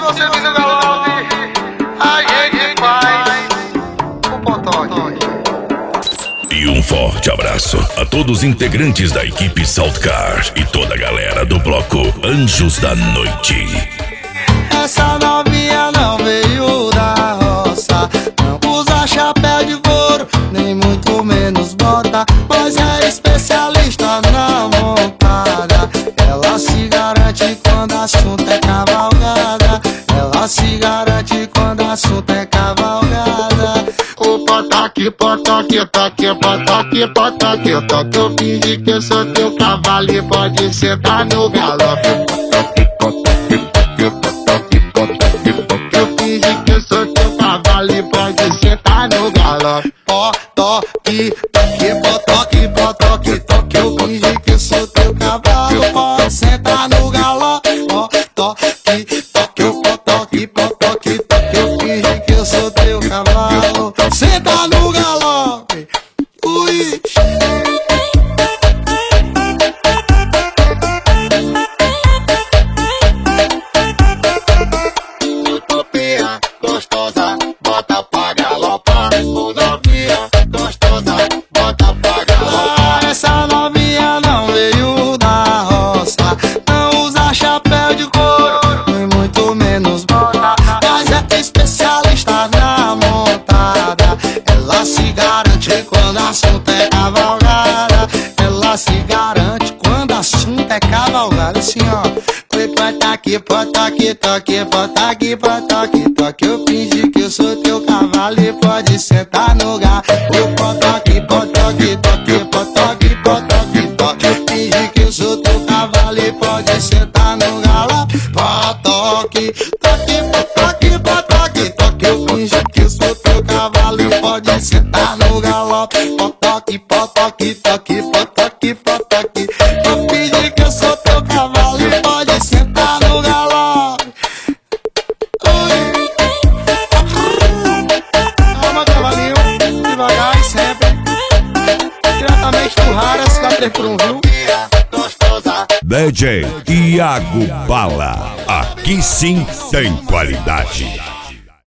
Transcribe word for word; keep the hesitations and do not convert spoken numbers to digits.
você vir no galope, a gente faz o potoque. E um forte abraço a todos os integrantes da equipe Saltcar e toda a galera do bloco Anjos da Noite. Essa novinha não veio da roça, não usa chapéu de couro, nem muito menos bota, mas é especialista na montada. Ela se garante quando assunto é cavalgada, ela se garante quando assunto é cavalgada. O potoque, potoque, toque, potoque, potoque, toque. Eu fingi que eu sou teu cavalo e pode sentar no galope. Eu fingi que eu sou teu cavalo e pode sentar no galope. Potoque, toque, potoque, potoque, toque. Eu fingi que eu sou teu cavalo, pode sentar no galope. Potoque, toque, potoque, potoque, toque. Eu fingi que eu sou teu cavalo, senta no galope. Ui. Utopia gostosa, bota pra galopar. Utopia gostosa, bota pra galopar. Ah, essa novinha não veio da roça, não usa chapéu de couro, nem muito menos bota, mas é especialista na montada. Ela se garante quando assunto é cavalgada, ela se garante quando assunto é cavalgada. Assim ó, oi, potoque, potoque, toque, potoque, potoque, toque. Eu fingi que eu sou teu cavalo e pode sentar no lugar. Oi, potoque, potoque, toque, potoque, potoque, toque. Eu fingi que eu sou teu cavalo e pode sentar no galope. Potoque, toque, potoque, potoque, toque. Eu fingi que eu sou teu cavalo e pode sentar no galope. Potoque, potoque, toque, potoque, potoque. Eu fingi que eu sou teu cavalo e pode sentar no galope. Oi. Calma, cavalinho, devagar e sempre. Diretamente do Raras, da três por um, viu? D J Iago Bala, aqui sim tem qualidade.